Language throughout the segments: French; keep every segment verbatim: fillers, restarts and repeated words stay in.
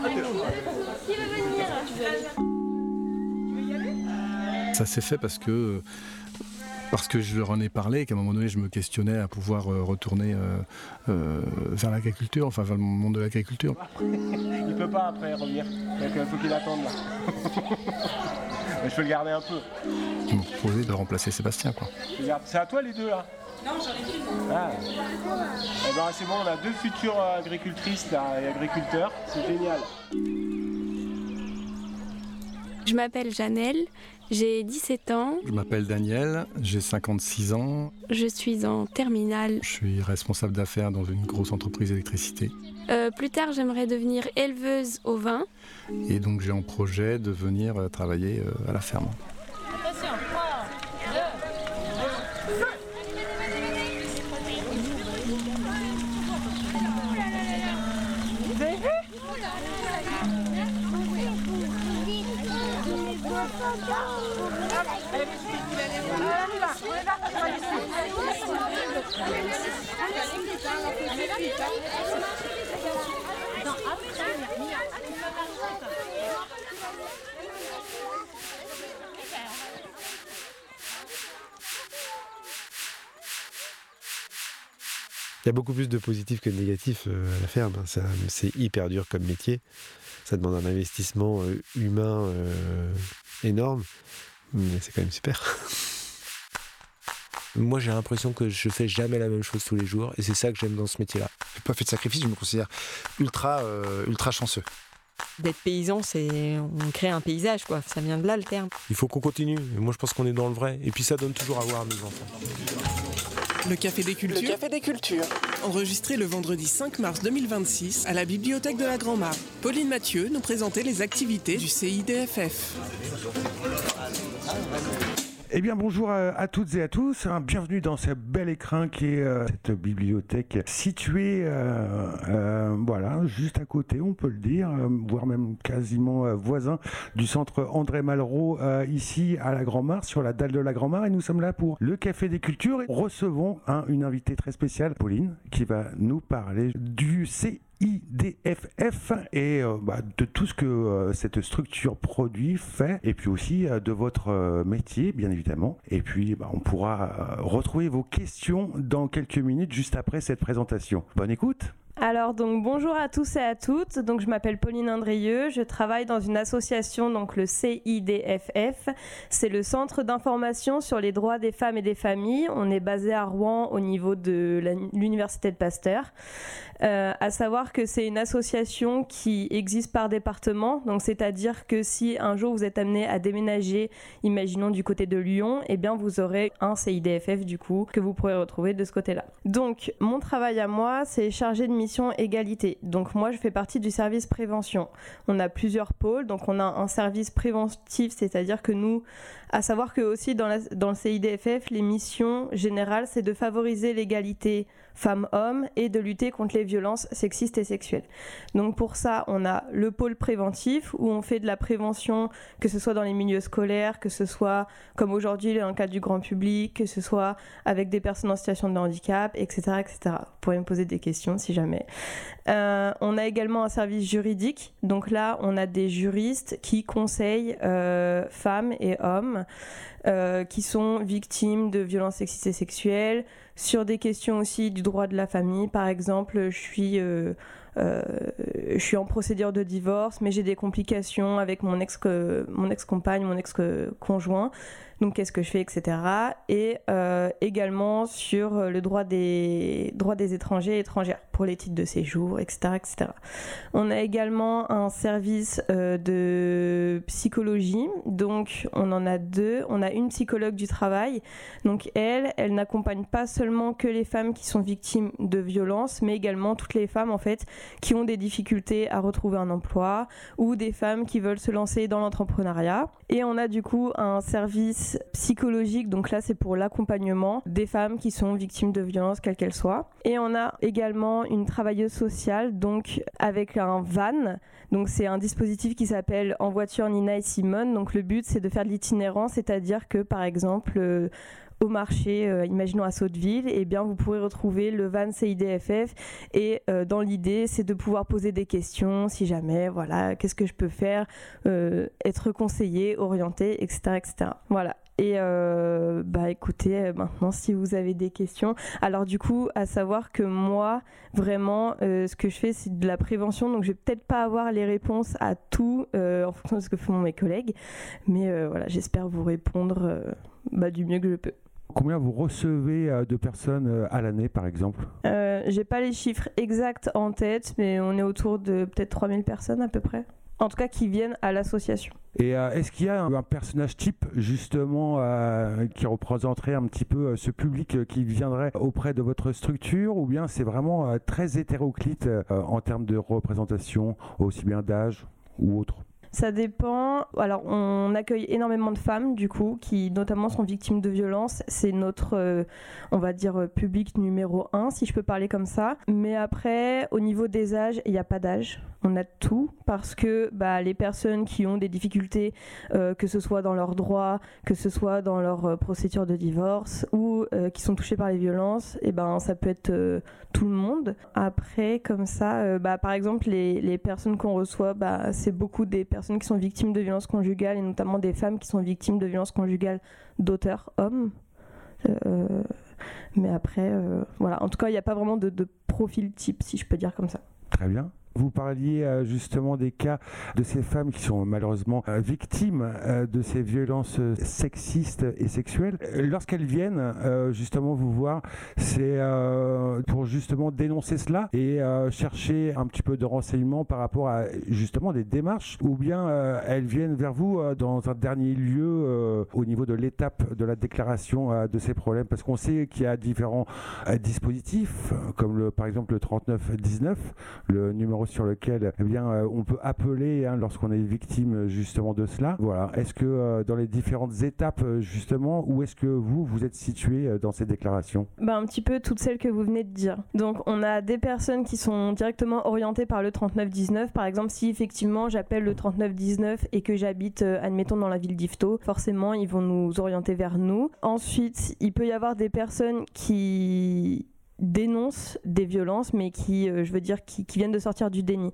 Ça s'est fait parce que, parce que je leur en ai parlé et qu'à un moment donné je me questionnais à pouvoir euh, retourner euh, euh, vers l'agriculture, enfin vers le monde de l'agriculture. Il peut pas après revenir, il faut qu'il attende là. Mais je peux le garder un peu. Ils m'ont proposé de remplacer Sébastien, quoi. C'est à toi les deux là? Non, j'en ai qu'une. Ah. Eh ben, c'est bon, on a deux futures agricultrices là, et agriculteurs, c'est génial. Je m'appelle Janelle, j'ai dix-sept ans. Je m'appelle Daniel, j'ai cinquante-six ans. Je suis en terminale. Je suis responsable d'affaires dans une grosse entreprise d'électricité. Euh, plus tard, j'aimerais devenir éleveuse au vin. Et donc j'ai en projet de venir euh, travailler euh, à la ferme. Attention, trois, deux, un. Vous avez vu? Il y a beaucoup plus de positifs que de négatifs euh, à la ferme. Ça, c'est hyper dur comme métier. Ça demande un investissement euh, humain euh, énorme, mais c'est quand même super. Moi, j'ai l'impression que je fais jamais la même chose tous les jours, et c'est ça que j'aime dans ce métier-là. J'ai pas fait de sacrifice, je me considère ultra, euh, ultra chanceux. D'être paysan, c'est on crée un paysage, quoi. Ça vient de là le terme. Il faut qu'on continue. Et moi, je pense qu'on est dans le vrai. Et puis, ça donne toujours à voir à nos enfants. Le Café des Cultures. Le Café des Cultures. Enregistré le vendredi cinq mars deux mille vingt-six à la bibliothèque de la Grand-Mare. Pauline Mathieu nous présentait les activités du C I D F F. Eh bien bonjour à, à toutes et à tous, hein, bienvenue dans ce bel écrin qui est euh, cette bibliothèque située euh, euh, voilà, juste à côté, on peut le dire, euh, voire même quasiment euh, voisin du centre André Malraux, euh, ici à la Grand-Mare, sur la dalle de la Grand-Mare, et nous sommes là pour le Café des Cultures. Recevons hein, une invitée très spéciale, Pauline, qui va nous parler du C I D F F et euh, bah, de tout ce que euh, cette structure produit, fait, et puis aussi euh, de votre euh, métier, bien évidemment. Et puis, bah, on pourra euh, retrouver vos questions dans quelques minutes, juste après cette présentation. Bonne écoute. Alors donc bonjour à tous et à toutes, donc je m'appelle Pauline Andrieux, je travaille dans une association, donc le C I D F F, c'est le Centre d'information sur les droits des femmes et des familles. On est basé à Rouen au niveau de la, l'université de Pasteur. Euh, à savoir que c'est une association qui existe par département, donc c'est-à-dire que si un jour vous êtes amené à déménager, imaginons du côté de Lyon, eh bien vous aurez un C I D F F du coup que vous pourrez retrouver de ce côté-là. Donc mon travail à moi, c'est chargé de mission égalité. Donc moi je fais partie du service prévention. On a plusieurs pôles, donc on a un service préventif, c'est-à-dire que nous, à savoir que aussi dans, la, dans le C I D F F, les missions générales, c'est de favoriser l'égalité femmes-hommes et de lutter contre les violences sexistes et sexuelles. Donc pour ça, on a le pôle préventif où on fait de la prévention, que ce soit dans les milieux scolaires, que ce soit comme aujourd'hui dans le cadre du grand public, que ce soit avec des personnes en situation de handicap, et cetera, et cetera. Vous pourrez me poser des questions si jamais. Euh, on a également un service juridique. Donc là, on a des juristes qui conseillent euh, femmes et hommes euh, qui sont victimes de violences sexistes et sexuelles, sur des questions aussi du droit de la famille. Par exemple, je suis, euh, euh, je suis en procédure de divorce, mais j'ai des complications avec mon ex, mon ex-compagne, mon ex-conjoint. Donc, qu'est-ce que je fais, et cetera. Et euh, également sur le droit des, droit des étrangers et étrangères pour les titres de séjour, et cetera, et cetera. On a également un service euh, de psychologie. Donc, on en a deux. On a une psychologue du travail. Donc, elle, elle n'accompagne pas seulement que les femmes qui sont victimes de violences, mais également toutes les femmes, en fait, qui ont des difficultés à retrouver un emploi ou des femmes qui veulent se lancer dans l'entrepreneuriat. Et on a du coup un service psychologique, donc là c'est pour l'accompagnement des femmes qui sont victimes de violences quelles qu'elles soient. Et on a également une travailleuse sociale, donc avec un van, donc c'est un dispositif qui s'appelle En voiture Nina et Simone. Donc le but c'est de faire de l'itinérance, c'est-à-dire que par exemple euh, au marché, euh, imaginons à Sotteville, eh bien vous pourrez retrouver le van C I D F F et euh, dans l'idée c'est de pouvoir poser des questions si jamais, voilà, qu'est-ce que je peux faire, euh, être conseillé, orienté, et cetera, et cetera. Voilà. Et euh, bah écoutez, maintenant si vous avez des questions, alors du coup à savoir que moi vraiment euh, ce que je fais c'est de la prévention, donc je vais peut-être pas avoir les réponses à tout euh, en fonction de ce que font mes collègues, mais euh, voilà, j'espère vous répondre euh, bah, du mieux que je peux. Combien vous recevez euh, de personnes euh, à l'année par exemple? euh, J'ai pas les chiffres exacts en tête, mais on est autour de peut-être trois mille personnes à peu près. En tout cas, qui viennent à l'association. Et euh, est-ce qu'il y a un, un personnage type, justement, euh, qui représenterait un petit peu euh, ce public euh, qui viendrait auprès de votre structure, ou bien c'est vraiment euh, très hétéroclite euh, en termes de représentation, aussi bien d'âge ou autre? Ça dépend. Alors, on accueille énormément de femmes, du coup, qui notamment sont victimes de violences. C'est notre, euh, on va dire, public numéro un, si je peux parler comme ça. Mais après, au niveau des âges, il n'y a pas d'âge. On a tout, parce que bah, les personnes qui ont des difficultés, euh, que ce soit dans leurs droits, que ce soit dans leur euh, procédure de divorce, ou euh, qui sont touchées par les violences, et ben, ça peut être euh, tout le monde. Après, comme ça, euh, bah, par exemple, les, les personnes qu'on reçoit, bah, c'est beaucoup des personnes qui sont victimes de violences conjugales et notamment des femmes qui sont victimes de violences conjugales d'auteurs hommes. Euh, mais après, euh, voilà. En tout cas, il n'y a pas vraiment de, de profil type, si je peux dire comme ça. Très bien. Vous parliez euh, justement des cas de ces femmes qui sont malheureusement euh, victimes euh, de ces violences euh, sexistes et sexuelles. Lorsqu'elles viennent euh, justement vous voir, c'est euh, pour justement dénoncer cela et euh, chercher un petit peu de renseignements par rapport à justement des démarches, ou bien euh, elles viennent vers vous euh, dans un dernier lieu euh, au niveau de l'étape de la déclaration euh, de ces problèmes, parce qu'on sait qu'il y a différents euh, dispositifs comme le, par exemple le trente-neuf dix-neuf, le numéro sur lequel eh bien, euh, on peut appeler hein, lorsqu'on est victime justement de cela. Voilà. Est-ce que euh, dans les différentes étapes justement, où est-ce que vous, vous êtes situé euh, dans ces déclarations? Bah, un petit peu toutes celles que vous venez de dire. Donc on a des personnes qui sont directement orientées par le trente-neuf dix-neuf. Par exemple, si effectivement j'appelle le trente-neuf dix-neuf et que j'habite, euh, admettons, dans la ville d'Yvetot, forcément ils vont nous orienter vers nous. Ensuite, il peut y avoir des personnes qui dénoncent des violences, mais qui, euh, je veux dire, qui, qui viennent de sortir du déni.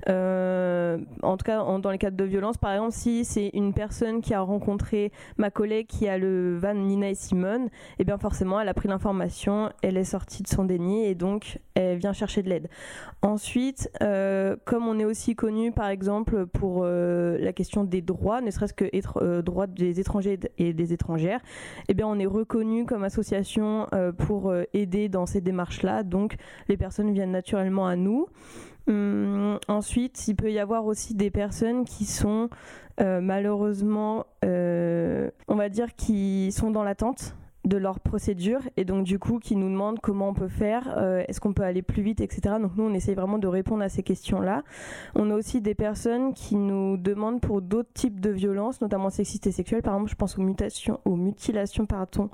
Euh, en tout cas, en, dans les cas de violence, par exemple, si c'est une personne qui a rencontré ma collègue qui a le van Nina et Simone, eh bien forcément, elle a pris l'information, elle est sortie de son déni et donc elle vient chercher de l'aide. Ensuite, euh, comme on est aussi connu, par exemple, pour euh, la question des droits, ne serait-ce que être, euh, droits des étrangers et des étrangères, eh bien on est reconnu comme association euh, pour euh, aider dans ces démarches démarche-là, donc les personnes viennent naturellement à nous. Hum, ensuite, il peut y avoir aussi des personnes qui sont euh, malheureusement, euh, on va dire, qui sont dans l'attente de leur procédure et donc du coup qui nous demandent comment on peut faire, euh, est-ce qu'on peut aller plus vite, et cetera. Donc nous on essaye vraiment de répondre à ces questions-là. On a aussi des personnes qui nous demandent pour d'autres types de violences, notamment sexistes et sexuelles. Par exemple, je pense aux mutations, aux mutilations pardon,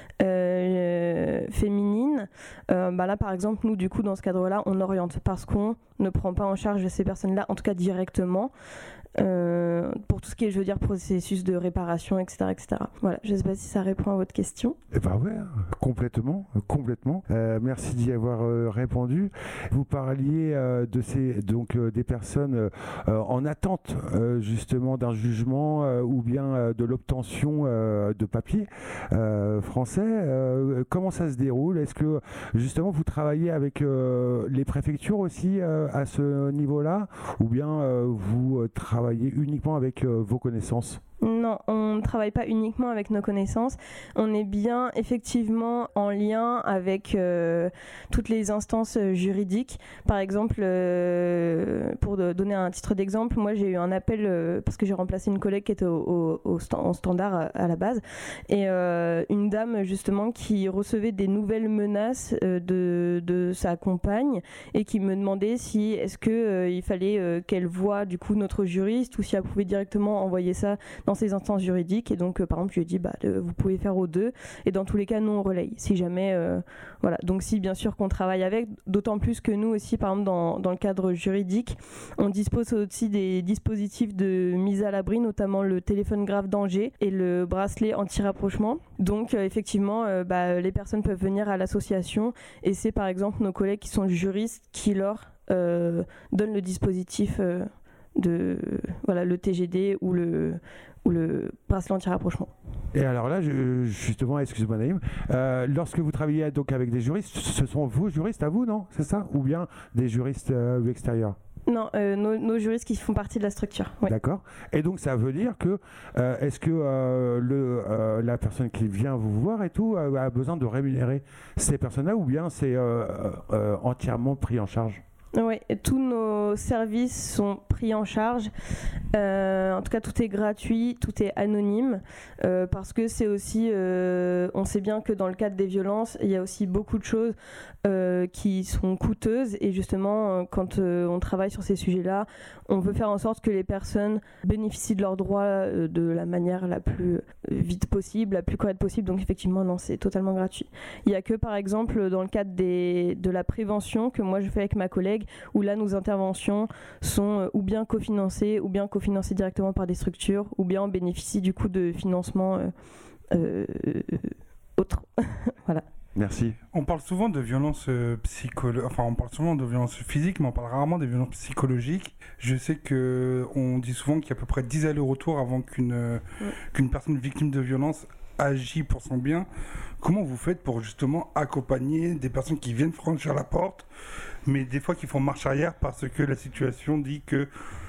euh, féminines. Euh, bah là par exemple, nous du coup dans ce cadre-là, on oriente parce qu'on ne prend pas en charge ces personnes-là, en tout cas directement. Euh, pour tout ce qui est, je veux dire, processus de réparation, et cetera, et cetera. Voilà, je ne sais pas si ça répond à votre question. Eh ben ouais, complètement, complètement. Euh, merci d'y avoir euh, répondu. Vous parliez euh, de ces, donc euh, des personnes euh, en attente euh, justement d'un jugement euh, ou bien euh, de l'obtention euh, de papiers euh, français. Euh, comment ça se déroule? Est-ce que justement vous travaillez avec euh, les préfectures aussi euh, à ce niveau-là, ou bien euh, vous travaillez uniquement avec euh, vos connaissances? Non, on ne travaille pas uniquement avec nos connaissances. On est bien effectivement en lien avec euh, toutes les instances juridiques. Par exemple, euh, pour de, donner un titre d'exemple, moi j'ai eu un appel euh, parce que j'ai remplacé une collègue qui était au, au, au stand, en standard à, à la base, et euh, une dame justement qui recevait des nouvelles menaces euh, de, de sa compagne et qui me demandait si est-ce que euh, il fallait euh, qu'elle voie du coup notre juriste ou si elle pouvait directement envoyer ça dans dans ces instances juridiques. Et donc, euh, par exemple, je lui ai dit, bah, de, vous pouvez faire aux deux. Et dans tous les cas, nous, on relaye. Si jamais, euh, voilà. Donc, si bien sûr qu'on travaille avec, d'autant plus que nous aussi, par exemple, dans, dans le cadre juridique, on dispose aussi des dispositifs de mise à l'abri, notamment le téléphone grave danger et le bracelet anti-rapprochement. Donc, euh, effectivement, euh, bah, les personnes peuvent venir à l'association et c'est par exemple nos collègues qui sont juristes qui leur euh, donnent le dispositif euh, de voilà, le T G D ou le, ou le bracelet anti-rapprochement. Et alors là, je, justement, excuse-moi Naïm, euh, lorsque vous travaillez donc avec des juristes, ce sont vos juristes à vous, non ? C'est ça ? Ou bien des juristes euh, extérieurs ? Non, euh, nos, nos juristes qui font partie de la structure. Oui. D'accord. Et donc ça veut dire que euh, est-ce que euh, le, euh, la personne qui vient vous voir et tout euh, a besoin de rémunérer ces personnes-là ou bien c'est euh, euh, entièrement pris en charge ? Oui, tous nos services sont pris en charge. Euh, en tout cas, tout est gratuit, tout est anonyme, euh, parce que c'est aussi, euh, on sait bien que dans le cadre des violences, il y a aussi beaucoup de choses euh, qui sont coûteuses. Et justement, quand euh, on travaille sur ces sujets-là, on veut faire en sorte que les personnes bénéficient de leurs droits euh, de la manière la plus vite possible, la plus correcte possible. Donc effectivement, non, c'est totalement gratuit. Il n'y a que, par exemple, dans le cadre des, de la prévention que moi je fais avec ma collègue, où là nos interventions sont ou bien cofinancées ou bien cofinancées directement par des structures ou bien on bénéficie du coup de financement euh, euh, autres. Voilà. Merci. On parle souvent de violences euh, psychologiques, enfin on parle souvent de violences physiques, mais on parle rarement des violences psychologiques. Je sais que on dit souvent qu'il y a à peu près dix allers-retours avant qu'une, euh, ouais. qu'une personne victime de violence agit pour son bien. Comment vous faites pour justement accompagner des personnes qui viennent franchir la porte, mais des fois qui font marche arrière parce que la situation dit que,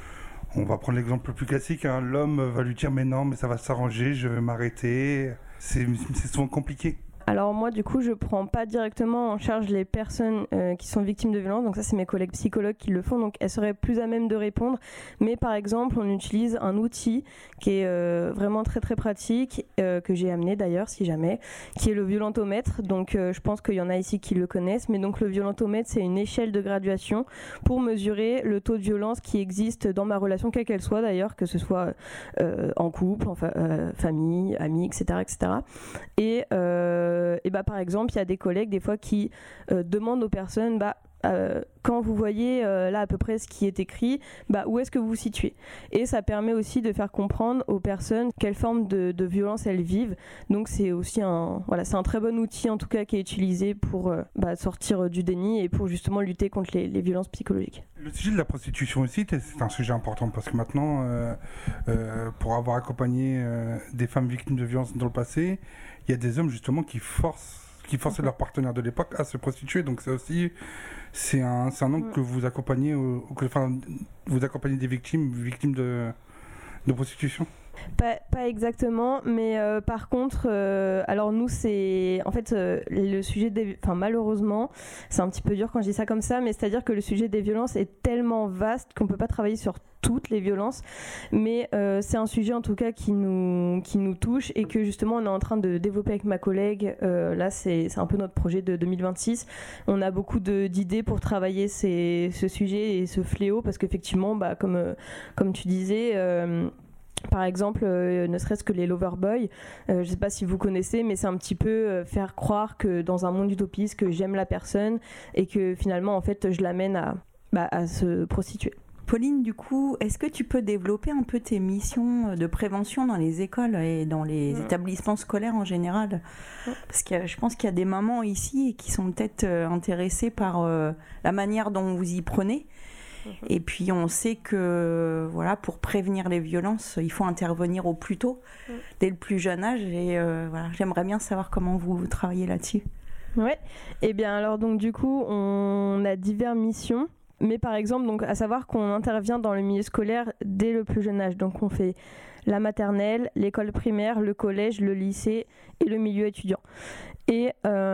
on va prendre l'exemple le plus classique, hein, l'homme va lui dire mais non, mais ça va s'arranger, je vais m'arrêter. C'est, c'est souvent compliqué. Alors moi du coup je prends pas directement en charge les personnes euh, qui sont victimes de violences, donc ça c'est mes collègues psychologues qui le font, donc elles seraient plus à même de répondre, mais par exemple on utilise un outil qui est euh, vraiment très très pratique, euh, que j'ai amené d'ailleurs si jamais, qui est le violentomètre. Donc euh, je pense qu'il y en a ici qui le connaissent, mais donc le violentomètre c'est une échelle de graduation pour mesurer le taux de violence qui existe dans ma relation, quelle qu'elle soit d'ailleurs, que ce soit euh, en couple, en fa- euh, famille, amis, et cetera et cetera. Et euh, et bah, par exemple, il y a des collègues des fois qui euh, demandent aux personnes bah, euh, quand vous voyez euh, là à peu près ce qui est écrit, bah, où est-ce que vous vous situez ? Et ça permet aussi de faire comprendre aux personnes quelle forme de, de violence elles vivent. Donc c'est aussi un, voilà, c'est un très bon outil en tout cas qui est utilisé pour euh, bah, sortir du déni et pour justement lutter contre les, les violences psychologiques. Le sujet de la prostitution aussi, c'est un sujet important parce que maintenant, euh, euh, pour avoir accompagné euh, des femmes victimes de violences dans le passé, il y a des hommes justement qui forcent, qui forçaient leurs partenaires de l'époque à se prostituer. Donc ça aussi, c'est un, c'est un angle que vous accompagnez, ou que, enfin, vous accompagnez des victimes, victimes de, de prostitution. Pas, pas exactement, mais euh, par contre, euh, alors nous c'est, en fait, euh, le sujet des, enfin malheureusement, c'est un petit peu dur quand je dis ça comme ça, mais c'est-à-dire que le sujet des violences est tellement vaste qu'on peut pas travailler sur toutes les violences, mais euh, c'est un sujet en tout cas qui nous, qui nous touche et que justement on est en train de développer avec ma collègue. Euh, là c'est, c'est un peu notre projet de deux mille vingt-six. On a beaucoup de, d'idées pour travailler ces, ce sujet et ce fléau parce qu'effectivement, bah, comme, euh, comme tu disais, euh, par exemple, euh, ne serait-ce que les loverboys, euh, je ne sais pas si vous connaissez, mais c'est un petit peu euh, faire croire que dans un monde utopiste, que j'aime la personne et que finalement, en fait, je l'amène à, bah, à se prostituer. Pauline, du coup, est-ce que tu peux développer un peu tes missions de prévention dans les écoles et dans les mmh. établissements scolaires en général ? mmh. Parce que je pense qu'il y a des mamans ici qui sont peut-être intéressées par euh, la manière dont vous y prenez. Et puis on sait que voilà, pour prévenir les violences, il faut intervenir au plus tôt, mmh. dès le plus jeune âge. Et euh, voilà, j'aimerais bien savoir comment vous travaillez là-dessus. Ouais. Et bien alors donc du coup, on a diverses missions. Mais par exemple, donc, à savoir qu'on intervient dans le milieu scolaire dès le plus jeune âge. Donc on fait la maternelle, l'école primaire, le collège, le lycée et le milieu étudiant. Et,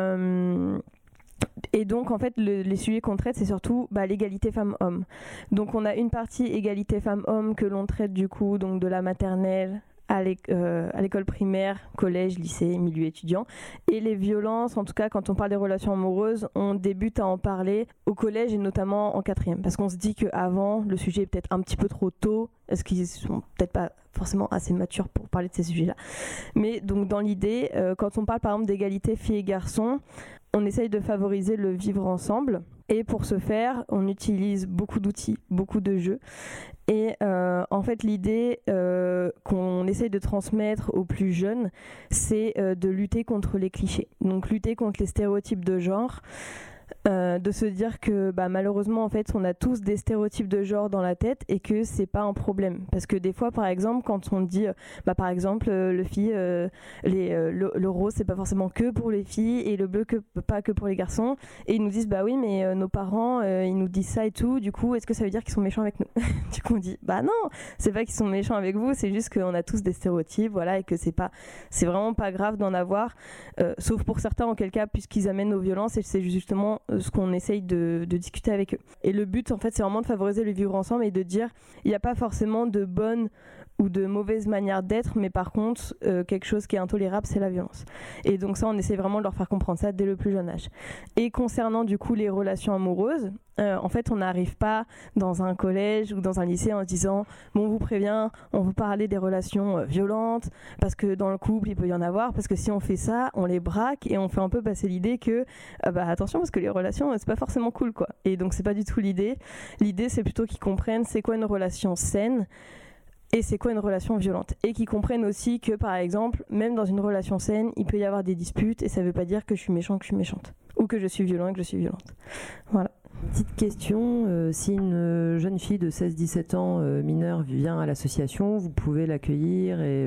euh, et donc en fait, le, les sujets qu'on traite, c'est surtout bah, l'égalité femmes-hommes. Donc on a une partie égalité femmes-hommes que l'on traite du coup donc, de la maternelle à l'école primaire, collège, lycée, milieu étudiant. Et les violences, en tout cas quand on parle des relations amoureuses, on débute à en parler au collège et notamment en quatrième. Parce qu'on se dit qu'avant, le sujet est peut-être un petit peu trop tôt, est-ce qu'ils sont peut-être pas forcément assez matures pour parler de ces sujets-là. Mais donc dans l'idée, euh, quand on parle par exemple d'égalité filles et garçons, on essaye de favoriser le vivre ensemble. Et pour ce faire, on utilise beaucoup d'outils, beaucoup de jeux. Et euh, en fait, l'idée euh, qu'on essaye de transmettre aux plus jeunes, c'est euh, de lutter contre les clichés. Donc lutter contre les stéréotypes de genre. Euh, de se dire que bah, malheureusement en fait on a tous des stéréotypes de genre dans la tête et que c'est pas un problème, parce que des fois par exemple quand on dit bah, par exemple euh, le, fille, euh, les, euh, le, le rose c'est pas forcément que pour les filles et le bleu que, pas que pour les garçons, et ils nous disent bah oui mais euh, nos parents euh, ils nous disent ça et tout, du coup est-ce que ça veut dire qu'ils sont méchants avec nous? Du coup on dit bah non, c'est pas qu'ils sont méchants avec vous, c'est juste qu'on a tous des stéréotypes, voilà, et que c'est pas, c'est vraiment pas grave d'en avoir, euh, sauf pour certains en quel cas puisqu'ils amènent aux violences, et c'est justement ce qu'on essaye de, de discuter avec eux. Et le but, en fait, c'est vraiment de favoriser le vivre ensemble et de dire il n'y a pas forcément de bonne ou de mauvaise manière d'être, mais par contre, euh, quelque chose qui est intolérable, c'est la violence. Et donc ça, on essaie vraiment de leur faire comprendre ça dès le plus jeune âge. Et concernant du coup les relations amoureuses, euh, en fait, on n'arrive pas dans un collège ou dans un lycée en se disant bon, on vous prévient, on vous parler des relations euh, violentes, parce que dans le couple, il peut y en avoir, parce que si on fait ça, on les braque et on fait un peu passer l'idée que euh, bah attention, parce que les relations, c'est pas forcément cool, quoi. Et donc c'est pas du tout l'idée. L'idée, c'est plutôt qu'ils comprennent c'est quoi une relation saine. Et c'est quoi une relation violente, et qu'ils comprennent aussi que par exemple même dans une relation saine il peut y avoir des disputes et ça veut pas dire que je suis méchant que je suis méchante ou que je suis violent et que je suis violente. Voilà. Petite question, euh, si une jeune fille de seize dix-sept ans euh, mineure vient à l'association, vous pouvez l'accueillir et,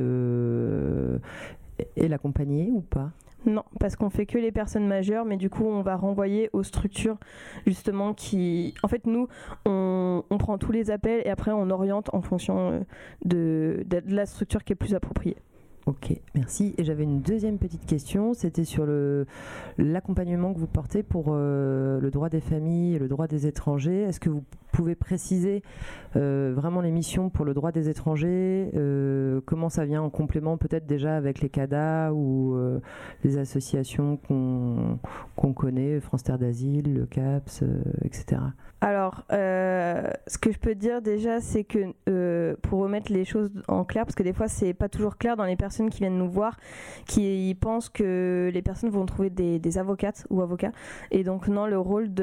euh, et l'accompagner ou pas? Non, parce qu'on fait que les personnes majeures, mais du coup on va renvoyer aux structures justement qui... En fait nous, on, on prend tous les appels et après on oriente en fonction de, de la structure qui est plus appropriée. Ok, merci. Et j'avais une deuxième petite question, c'était sur le, l'accompagnement que vous portez pour euh, le droit des familles et le droit des étrangers. Est-ce que vous pouvez préciser euh, vraiment les missions pour le droit des étrangers, euh, comment ça vient en complément peut-être déjà avec les C A D A ou euh, les associations qu'on, qu'on connaît, France Terre d'Asile, le CAPS, euh, et cetera. Alors, euh, ce que je peux dire déjà, c'est que euh, pour remettre les choses en clair, parce que des fois c'est pas toujours clair dans les personnes qui viennent nous voir, qui pensent que les personnes vont trouver des, des avocates ou avocats, et donc non, le rôle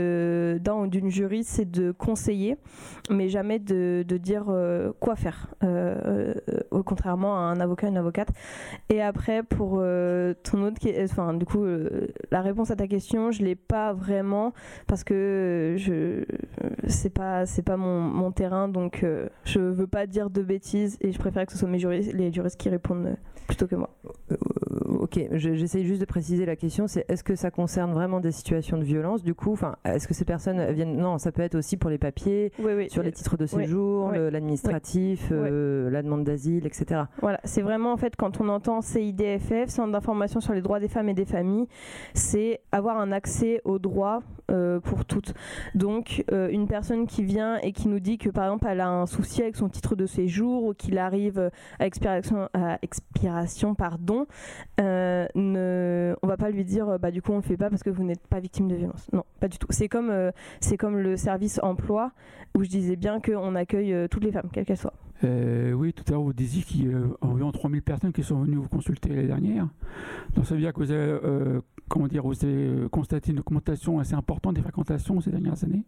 de, d'un ou d'une juriste c'est de conseiller, mais jamais de, de dire euh, quoi faire, euh, euh, contrairement à un avocat, une avocate. Et après, pour euh, ton autre, enfin du coup, euh, la réponse à ta question, je l'ai pas vraiment parce que je c'est pas c'est pas mon, mon terrain, donc euh, je veux pas dire de bêtises et je préfère que ce soit mes juristes, les juristes qui répondent euh, plutôt que moi. Euh, ok, je, j'essaie juste de préciser la question, c'est est-ce que ça concerne vraiment des situations de violence du coup, enfin est-ce que ces personnes viennent, non, ça peut être aussi pour les papiers, oui, oui, sur les titres de séjour, oui, le, l'administratif, oui, euh, oui. la demande d'asile, et cetera. Voilà, c'est vraiment en fait quand on entend C I D F F, Centre d'information sur les droits des femmes et des familles, c'est avoir un accès aux droits euh, pour toutes. Donc euh, une personne qui vient et qui nous dit que par exemple elle a un souci avec son titre de séjour ou qu'il arrive à expiration, à expiration pardon, euh, ne, on va pas lui dire bah du coup on le fait pas parce que vous n'êtes pas victime de violence. Non, pas du tout. C'est comme euh, c'est comme le service emploi où je disais bien qu'on accueille euh, toutes les femmes, quelles qu'elles soient. Euh, oui, tout à l'heure vous disiez qu'il y a environ trois mille personnes qui sont venues vous consulter l'année dernière. Donc ça veut dire que vous avez, euh, comment dire, vous avez constaté une augmentation assez importante des fréquentations ces dernières années?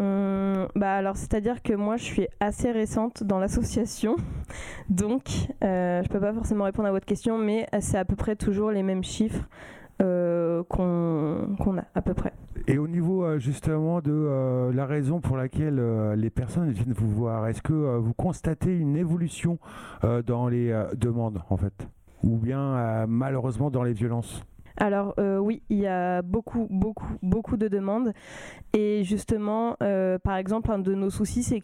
Euh, bah alors c'est-à-dire que moi je suis assez récente dans l'association, donc euh, je peux pas forcément répondre à votre question, mais c'est à peu près toujours les mêmes chiffres euh, qu'on, qu'on a à peu près. Et au niveau euh, justement de euh, la raison pour laquelle euh, les personnes viennent vous voir, est-ce que euh, vous constatez une évolution euh, dans les euh, demandes en fait, ou bien euh, malheureusement dans les violences? Alors euh, oui, il y a beaucoup, beaucoup, beaucoup de demandes. Et justement, euh, par exemple, un de nos soucis, c'est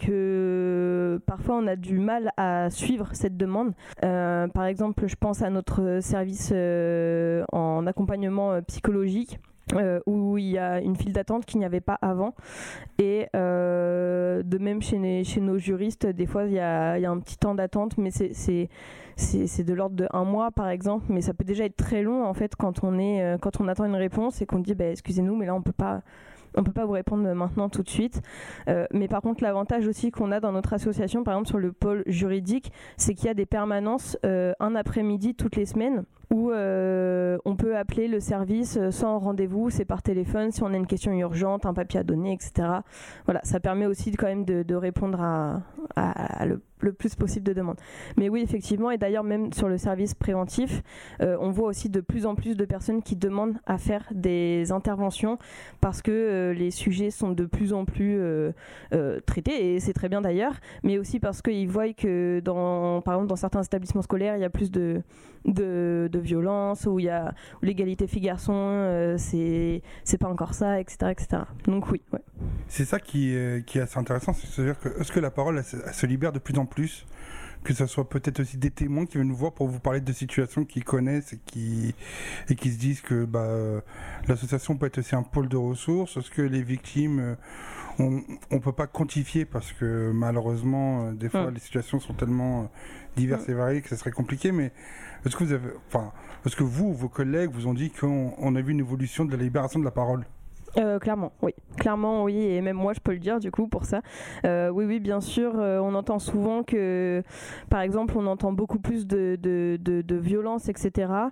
que parfois on a du mal à suivre cette demande. Euh, par exemple, je pense à notre service euh, en accompagnement euh, psychologique. Euh, où il y a une file d'attente qu'il n'y avait pas avant. Et euh, de même chez, les, chez nos juristes, des fois il y a, il y a un petit temps d'attente, mais c'est, c'est, c'est, c'est de l'ordre de un mois par exemple, mais ça peut déjà être très long en fait quand on, est, euh, quand on attend une réponse et qu'on dit bah, excusez-nous, mais là on peut pas. On ne peut pas vous répondre maintenant tout de suite. Euh, mais par contre, l'avantage aussi qu'on a dans notre association, par exemple sur le pôle juridique, c'est qu'il y a des permanences euh, un après-midi toutes les semaines où euh, on peut appeler le service sans rendez-vous, c'est par téléphone, si on a une question urgente, un papier à donner, et cetera. Voilà, ça permet aussi quand même de, de répondre à, à, à le, le plus possible de demandes. Mais oui, effectivement, et d'ailleurs même sur le service préventif, euh, on voit aussi de plus en plus de personnes qui demandent à faire des interventions parce que euh, les sujets sont de plus en plus euh, euh, traités, et c'est très bien d'ailleurs, mais aussi parce qu'ils voient que dans, par exemple dans certains établissements scolaires, il y a plus de, de, de violence, où il y a où l'égalité filles-garçons, euh, c'est, c'est pas encore ça, et cetera, et cetera. Donc oui, ouais. C'est ça qui est, qui est assez intéressant, c'est-à-dire que est-ce que la parole elle, elle se libère de plus en plus, que ce soit peut-être aussi des témoins qui viennent nous voir pour vous parler de situations qu'ils connaissent et qui, et qui se disent que bah, euh, l'association peut être aussi un pôle de ressources. Est-ce que les victimes, euh, on ne peut pas quantifier parce que malheureusement, euh, des fois, mmh. les situations sont tellement euh, diverses mmh. et variées que ça serait compliqué, mais est-ce que vous avez, enfin, est-ce que vous ou vos collègues vous ont dit qu'on on a vu une évolution de la libération de la parole ? Euh, clairement, oui. Clairement, oui. Et même moi, je peux le dire, du coup, pour ça. Euh, oui, oui, bien sûr. Euh, on entend souvent que, par exemple, on entend beaucoup plus de, de, de, de violence, et cetera.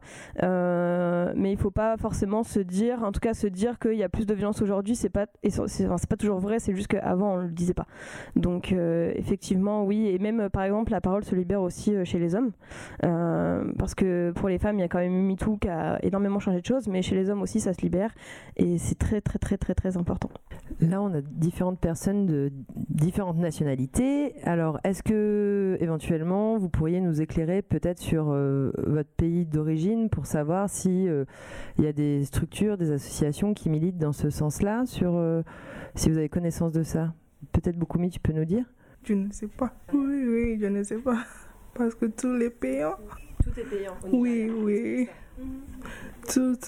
Euh, mais il ne faut pas forcément se dire, en tout cas, se dire qu'il y a plus de violence aujourd'hui. C'est pas, c'est, c'est, enfin, c'est pas toujours vrai. C'est juste qu'avant, on ne le disait pas. Donc, euh, effectivement, oui. Et même, par exemple, la parole se libère aussi chez les hommes. Euh, parce que pour les femmes, il y a quand même eu MeToo qui a énormément changé de choses. Mais chez les hommes aussi, ça se libère. Et c'est très, très, très, très, très important. Là, on a différentes personnes de différentes nationalités. Alors, est-ce que, éventuellement, vous pourriez nous éclairer peut-être sur euh, votre pays d'origine pour savoir si euh, il y a des structures, des associations qui militent dans ce sens-là, sur, euh, si vous avez connaissance de ça? Peut-être Boukoumi, tu peux nous dire? Je ne sais pas. Oui, oui, je ne sais pas. Parce que tous les payants. Tout est payant. Oui, oui. Toute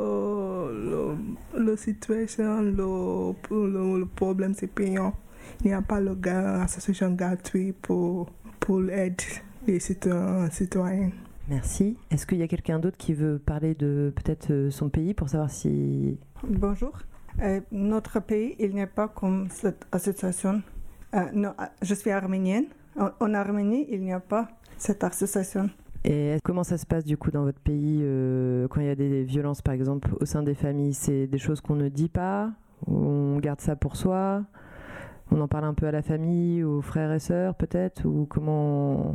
le, le, le situation, le, le, le problème, c'est payant. Il n'y a pas le gars, association gratuite pour, pour l'aide des citoyens. Merci. Est-ce qu'il y a quelqu'un d'autre qui veut parler de peut-être son pays pour savoir si... Bonjour. Euh, notre pays, il n'y a pas comme cette association. Euh, non, je suis arménienne. En, en Arménie, il n'y a pas cette association. Et comment ça se passe du coup dans votre pays euh, quand il y a des violences par exemple au sein des familles? C'est des choses qu'on ne dit pas, on garde ça pour soi, on en parle un peu à la famille, aux frères et sœurs peut-être, ou comment,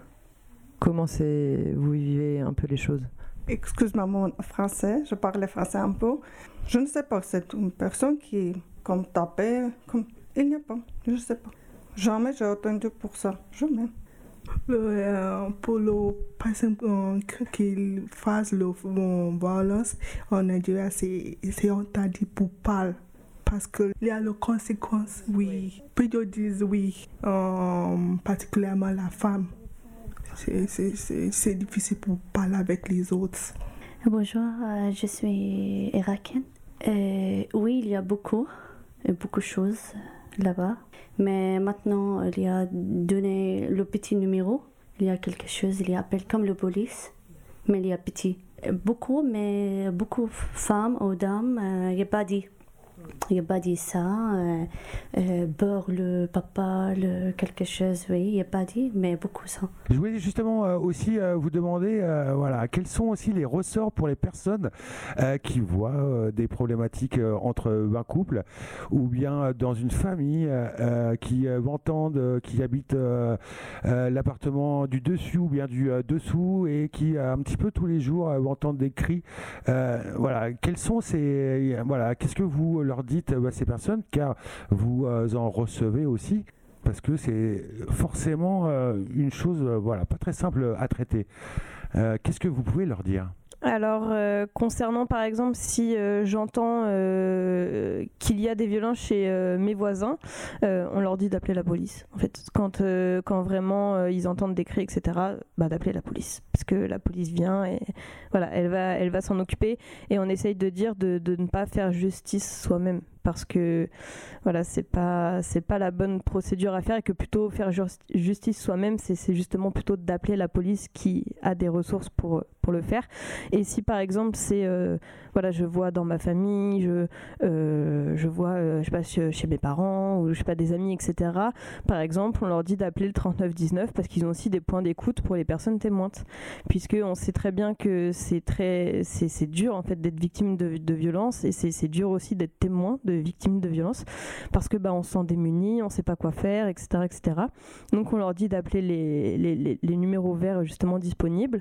comment c'est, vous vivez un peu les choses? Excuse-moi mon français, je parle français un peu. Je ne sais pas, c'est une personne qui comme tapée, comme... il n'y a pas, je ne sais pas. Jamais j'ai entendu pour ça, jamais. Le, euh, pour les personnes euh, qui fassent la euh, violence en Nigeria, c'est, c'est interdit pour parler. Parce qu'il y a les conséquences, oui. Puis ils disent oui, euh, particulièrement la femme. C'est, c'est, c'est, c'est difficile pour parler avec les autres. Bonjour, euh, je suis irakienne. Euh, oui, il y a beaucoup, beaucoup de choses là-bas. Mais maintenant, il y a donné le petit numéro. Il y a quelque chose, il y appelle comme le police, mais il y a petit. Beaucoup, mais beaucoup de femmes ou dames, il n'y a pas dit. Il n'y a pas dit ça. Euh, euh, beurre, le papa, le quelque chose, oui, il n'y a pas dit, mais beaucoup ça. Je voulais justement euh, aussi euh, vous demander, euh, voilà, quels sont aussi les ressorts pour les personnes euh, qui voient euh, des problématiques euh, entre un couple ou bien euh, dans une famille euh, qui euh, entendent, euh, qui habitent euh, euh, l'appartement du dessus ou bien du euh, dessous et qui euh, un petit peu tous les jours euh, entendent des cris. Euh, voilà, quels sont ces, voilà, qu'est-ce que vous leur dites à ces personnes, car vous euh, en recevez aussi, parce que c'est forcément euh, une chose euh, voilà, pas très simple à traiter. Euh, qu'est-ce que vous pouvez leur dire? Alors, euh, concernant par exemple si euh, j'entends euh, qu'il y a des violences chez euh, mes voisins, euh, on leur dit d'appeler la police. En fait, quand, euh, quand vraiment euh, ils entendent des cris, et cetera, bah, d'appeler la police. Parce que la police vient et voilà, elle va, elle va s'en occuper. Et on essaye de dire de, de ne pas faire justice soi-même. Parce que voilà, c'est pas, c'est pas la bonne procédure à faire et que plutôt faire justice soi-même, c'est, c'est justement plutôt d'appeler la police qui a des ressources pour, pour le faire. Et si par exemple c'est, euh, voilà, je vois dans ma famille, je, euh, je vois, euh, je sais pas, chez, chez mes parents ou je sais pas, des amis, et cetera. Par exemple, on leur dit d'appeler le trente-neuf dix-neuf parce qu'ils ont aussi des points d'écoute pour les personnes témointes. Puisque on sait très bien que c'est très, c'est, c'est dur en fait d'être victime de, de violence et c'est, c'est dur aussi d'être témoin de victimes de violences parce que bah, on se sent démunis, on ne sait pas quoi faire, et cetera, et cetera. Donc on leur dit d'appeler les, les, les, les numéros verts justement disponibles.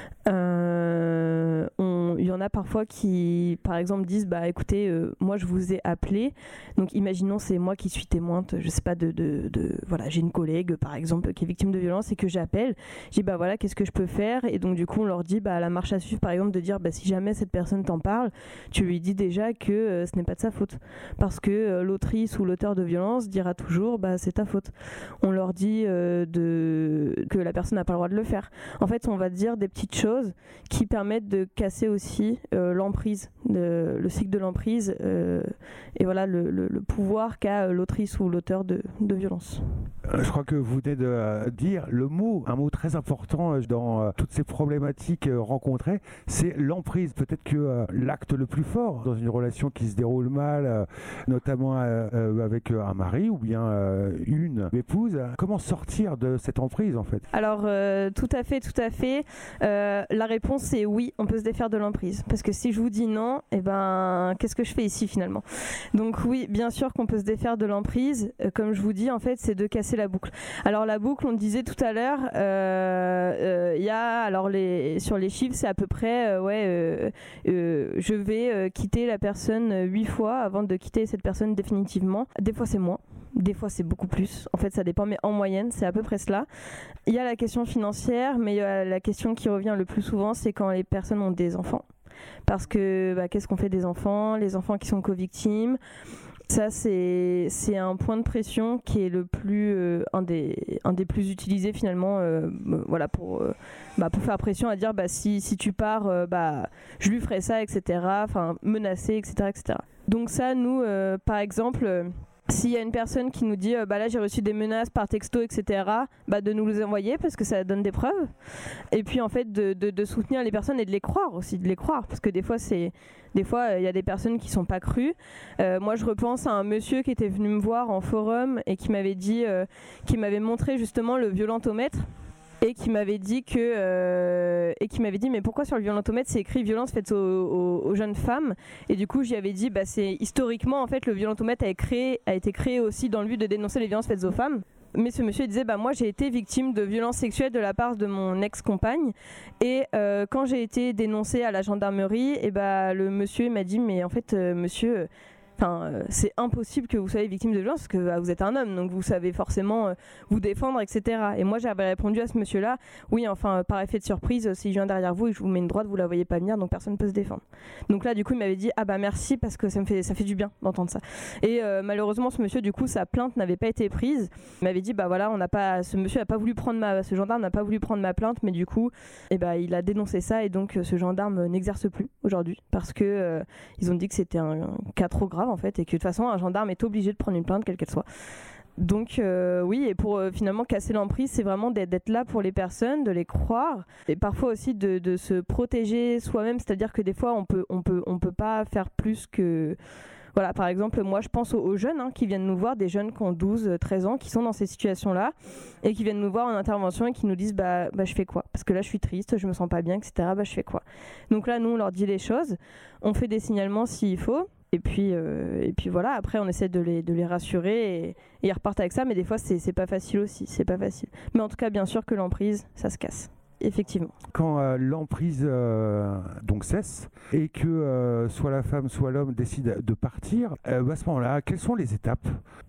Euh, on, il y en a parfois qui, par exemple, disent bah écoutez, euh, moi je vous ai appelé. Donc imaginons c'est moi qui suis témointe, je sais pas de, de, de voilà, j'ai une collègue par exemple qui est victime de violence et que j'appelle. Je dis bah voilà, qu'est-ce que je peux faire? Et donc du coup on leur dit bah la marche à suivre par exemple de dire bah si jamais cette personne t'en parle, tu lui dis déjà que euh, ce n'est pas de sa faute. Parce que euh, l'autrice ou l'auteur de violence dira toujours bah, c'est ta faute. On leur dit euh, de... que la personne n'a pas le droit de le faire. En fait, on va dire des petites choses qui permettent de casser aussi euh, l'emprise, de... le cycle de l'emprise euh, et voilà le, le, le pouvoir qu'a l'autrice ou l'auteur de, de violence. Je crois que vous venez de dire le mot, un mot très important dans toutes ces problématiques rencontrées, c'est l'emprise. Peut-être que l'acte le plus fort dans une relation qui se déroule mal, notamment euh, avec un mari ou bien euh, une épouse. Comment sortir de cette emprise en fait? Alors euh, tout à fait, tout à fait. Euh, la réponse c'est oui, on peut se défaire de l'emprise. Parce que si je vous dis non, eh ben qu'est-ce que je fais ici finalement? Donc oui, bien sûr qu'on peut se défaire de l'emprise. Euh, comme je vous dis, en fait, c'est de casser la boucle. Alors la boucle, on le disait tout à l'heure, il euh, euh, y a alors les sur les chiffres, c'est à peu près euh, ouais, euh, euh, je vais euh, quitter la personne huit fois avant de quitter cette personne définitivement. Des fois c'est moins, des fois c'est beaucoup plus. En fait ça dépend, mais en moyenne c'est à peu près cela. Il y a la question financière, mais il y a la question qui revient le plus souvent, c'est quand les personnes ont des enfants. Parce que bah, qu'est-ce qu'on fait des enfants? Les enfants qui sont co-victimes. Ça, c'est, c'est un point de pression qui est le plus, euh, un, des, un des plus utilisés finalement euh, voilà, pour, euh, bah, pour faire pression à dire bah, si, si tu pars, euh, bah, je lui ferai ça, et cetera. Enfin, menacer, et cetera, et cetera. Donc ça, nous, euh, par exemple, euh, s'il y a une personne qui nous dit euh, bah là j'ai reçu des menaces par texto, et cetera, bah, de nous les envoyer parce que ça donne des preuves. Et puis en fait de, de, de soutenir les personnes et de les croire aussi, de les croire. Parce que des fois, c'est, des fois il y a des personnes qui sont pas crues. Euh, moi je repense à un monsieur qui était venu me voir en forum et qui m'avait dit, euh, qui m'avait montré justement le violentomètre. Et qui m'avait dit que euh, et qui m'avait dit mais pourquoi sur le violentomètre c'est écrit violence faite aux, aux, aux jeunes femmes, et du coup j'y avais dit bah c'est historiquement en fait le violentomètre a, créé, a été créé aussi dans le but de dénoncer les violences faites aux femmes. Mais ce monsieur il disait bah moi j'ai été victime de violences sexuelles de la part de mon ex-compagne et euh, quand j'ai été dénoncée à la gendarmerie et bah le monsieur il m'a dit mais en fait euh, monsieur Enfin, euh, c'est impossible que vous soyez victime de violence parce que bah, vous êtes un homme, donc vous savez forcément euh, vous défendre, et cetera. Et moi, j'avais répondu à ce monsieur-là, oui, enfin, euh, par effet de surprise, euh, si je viens derrière vous et que je vous mets une droite, vous la voyez pas venir, donc personne ne peut se défendre. Donc là, du coup, il m'avait dit, ah bah merci parce que ça me fait, ça fait du bien d'entendre ça. Et euh, malheureusement, ce monsieur, du coup, sa plainte n'avait pas été prise. Il m'avait dit, bah voilà, on n'a pas, ce monsieur n'a pas voulu prendre ma, ce gendarme n'a pas voulu prendre ma plainte, mais du coup, eh bah, il a dénoncé ça et donc euh, ce gendarme n'exerce plus aujourd'hui parce que euh, ils ont dit que c'était un, un cas trop grave en fait et que de toute façon un gendarme est obligé de prendre une plainte quelle qu'elle soit. Donc euh, oui, et pour euh, finalement casser l'emprise, c'est vraiment d'être, d'être là pour les personnes, de les croire et parfois aussi de, de se protéger soi-même, c'est-à-dire que des fois on peut on peut on peut pas faire plus que voilà, par exemple, moi je pense aux, aux jeunes hein, qui viennent nous voir, des jeunes qui ont douze, treize ans, qui sont dans ces situations-là et qui viennent nous voir en intervention et qui nous disent bah, bah je fais quoi? Parce que là je suis triste, je me sens pas bien, et cetera. Bah je fais quoi? Donc là nous on leur dit les choses, on fait des signalements s'il faut. Et puis, euh, et puis voilà, après on essaie de les, de les rassurer et, et ils repartent avec ça, mais des fois c'est, c'est pas facile aussi, c'est pas facile. Mais en tout cas, bien sûr que l'emprise, ça se casse, effectivement. Quand euh, l'emprise euh, donc cesse et que euh, soit la femme, soit l'homme décide de partir, euh, à ce moment-là, quelles sont les étapes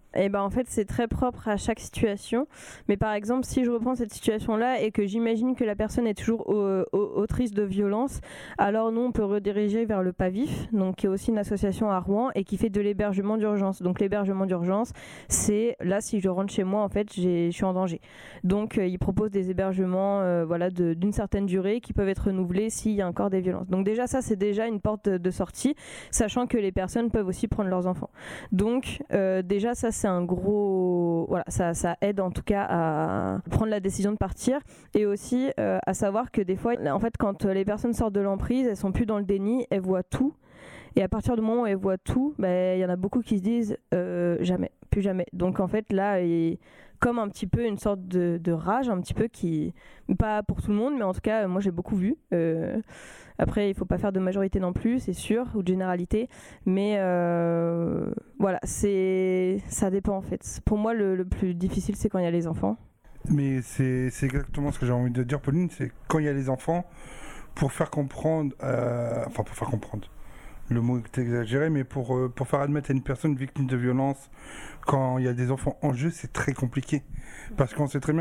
Et ben en fait c'est très propre à chaque situation. Mais par exemple si je reprends cette situation-là et que j'imagine que la personne est toujours au, au, autrice de violence, alors nous on peut rediriger vers le PAVIF, donc qui est aussi une association à Rouen et qui fait de l'hébergement d'urgence. Donc l'hébergement d'urgence, c'est là si je rentre chez moi en fait j'ai, je suis en danger. Donc euh, ils proposent des hébergements euh, voilà de, d'une certaine durée qui peuvent être renouvelés s'il y a encore des violences. Donc déjà ça c'est déjà une porte de, de sortie, sachant que les personnes peuvent aussi prendre leurs enfants. Donc euh, déjà ça c'est un gros voilà ça, ça aide en tout cas à prendre la décision de partir et aussi euh, à savoir que des fois en fait quand les personnes sortent de l'emprise elles sont plus dans le déni, elles voient tout et à partir du moment où elles voient tout il bah, y en a beaucoup qui se disent euh, jamais, plus jamais. Donc en fait là il comme un petit peu une sorte de, de rage, un petit peu qui, pas pour tout le monde, mais en tout cas, moi j'ai beaucoup vu. Euh, après, il faut pas faire de majorité non plus, c'est sûr, ou de généralité, mais euh, voilà, c'est, ça dépend en fait. Pour moi, le, le plus difficile, c'est quand il y a les enfants. Mais c'est, c'est exactement ce que j'ai envie de dire, Pauline, c'est quand il y a les enfants, pour faire comprendre, euh, enfin pour faire comprendre. Le mot est exagéré, mais pour, euh, pour faire admettre à une personne victime de violence, quand il y a des enfants en jeu, c'est très compliqué. Parce qu'on sait très bien